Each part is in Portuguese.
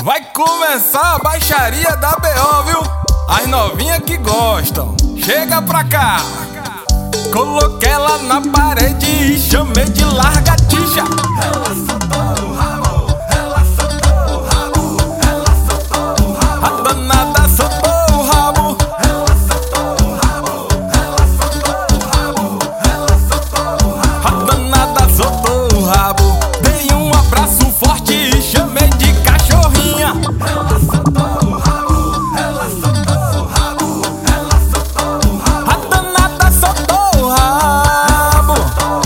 Vai começar a baixaria da BO, viu? As novinhas que gostam, chega pra cá. Coloquei ela na parede e chamei de largatixa. Ela soltou o rabo, ela soltou o rabo, ela soltou o rabo. A danada soltou o rabo. Ela soltou o rabo, ela soltou o rabo, ela soltou o rabo. A danada soltou o rabo. Dei um abraço forte e chamei de cachorrinha. Ela soltou o rabo, ela soltou o rabo, ela soltou o rabo. A danada soltou o rabo.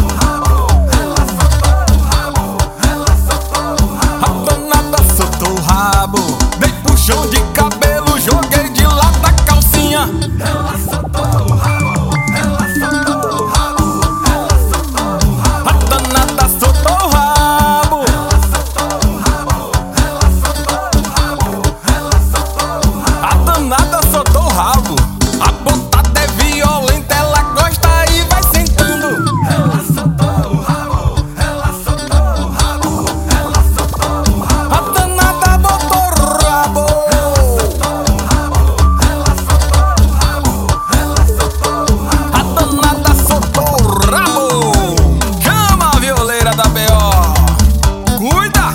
A danada soltou o rabo. Dei puxão de cabelo, joguei de lado da calcinha. Ela soltou o rabo, ela soltou o rabo, ela soltou o rabo. A danada soltou o rabo. Ela soltou o rabo, ela soltou o rabo, ela soltou o rabo. A danada soltou o rabo. A botada é violenta, ela gosta e vai sentando. Ela soltou o rabo, ela soltou o rabo, ela soltou o rabo. A danada botou o rabo. A danada soltou o rabo. Chama a violeira da BO. Cuida.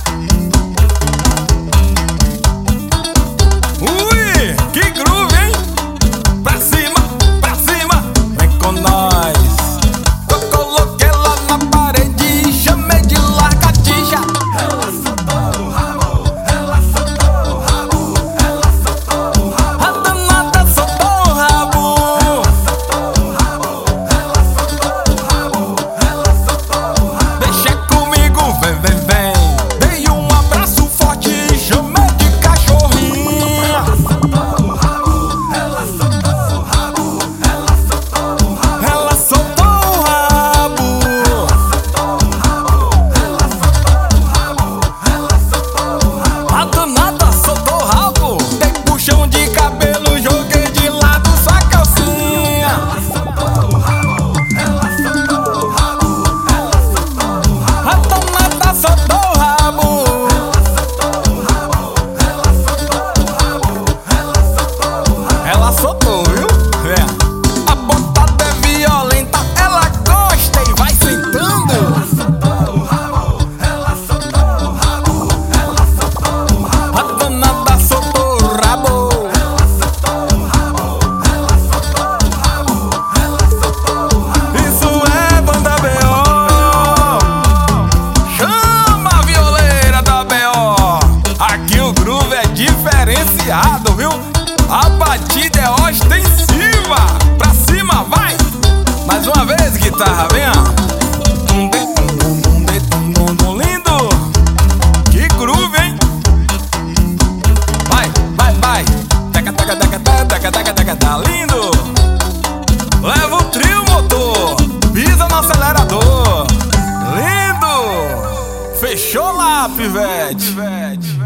Ui, que groove, hein? Pra cima, vem com nós. Eu coloquei ela na parede e chamei de largatixa. Ela soltou o rabo, ela soltou o rabo, ela soltou o rabo. A danada soltou o rabo. Deixa comigo, vem. Dei um abraço forte e chamei de cachorrinha. Ela soltou o rabo, ela soltou o rabo, ela soltou o rabo. Ela soltou o rabo. A danada soltou o rabo. Dei puxão de cabelo, joguei de lado sua calcinha. Ela soltou o rabo, ela soltou o rabo, ela soltou o rabo. A danada soltou o rabo. Ela soltou, viu? É. A botada é violenta, ela gosta e vai sentando. Ela soltou o rabo, ela soltou o rabo, ela soltou o rabo. A danada soltou o rabo. Ela soltou o rabo, ela soltou o rabo, ela soltou o rabo. Isso é banda BO. Chama a violeira da BO. Aqui o groove é diferenciado, viu? A batida é ostensiva. Pra cima, vai. Mais uma vez, guitarra, vem, ó. Lindo. Que groove, hein? Vai. Tá lindo. Leva o trio, motor. Pisa no acelerador. Lindo. Fechou lá, pivete.